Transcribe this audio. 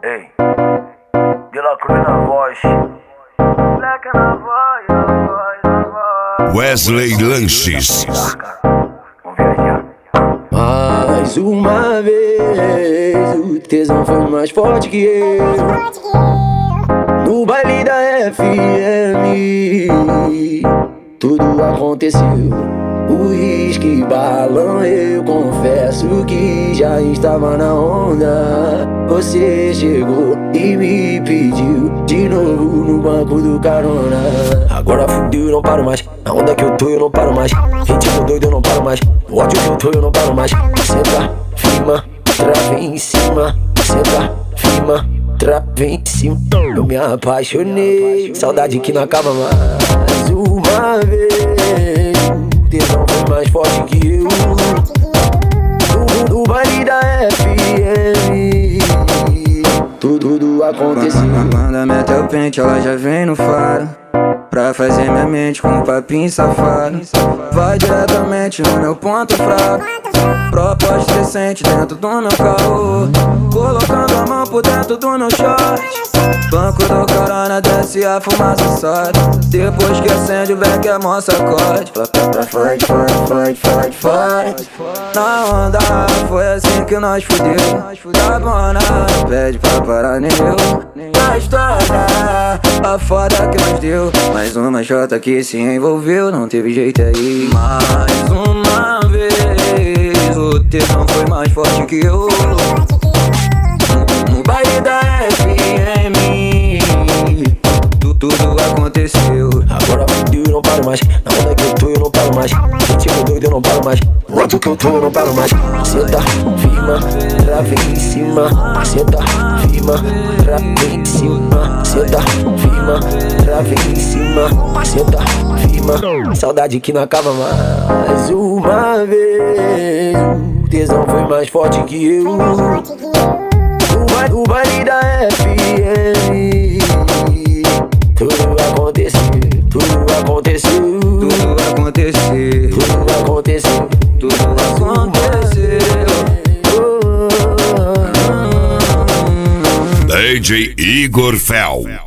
Ei, De La Cruz na voz. Black na voz, na voz, na voz. Wesley Lanches. Vamos viajar. Mais uma vez, o tesão foi mais forte que eu. No baile da FM, tudo aconteceu. Uísque, balão, eu confesso que já estava na onda. Você chegou e me pediu de novo no banco do carona. Agora fudeu, eu não paro mais. Na onda que eu tô, eu não paro mais. Ritmo doido, eu não paro mais. No ódio que eu tô, eu não paro mais. Senta, firma, trava em cima. Senta, firma, trava em cima. Eu me apaixonei, saudade que não acaba mais. Uma vez, o tesão foi mais forte que eu. No baile da FM, tudo aconteceu. Quando mete o pente, ela já vem no faro pra fazer minha mente com um papinho safado. Vai diretamente no meu ponto fraco. Proposta decente dentro do meu carro, colocando a mão por dentro do meu short. Banco do carona, desce a fumaça sobe. Depois que acende o beck, a mó sacode. Forte, forte, forte, forte. Na onda, foi assim que nós fudeu. Da bona, pede pra parar nem eu. Na história, a foda que nós deu. Mais uma jota que se envolveu, não teve jeito aí. Mais uma vez, o tesão foi mais forte que eu. No baile da FM, tudo aconteceu. Agora fudeu, eu não paro mais. Na onda que eu tô, eu não paro mais. Ritmo doido, eu não paro mais. No ódio que eu tô, eu não paro mais. Senta, firma, trava em cima. Senta, firma, trava em cima. Senta, firma, trava em cima. Senta, firma, saudade que não acaba mais. Uma vez, o tesão foi mais forte que eu. No baile da FM, tudo aconteceu, tudo aconteceu, Tudo aconteceu, tudo aconteceu, tudo aconteceu. DJ Igor Fel.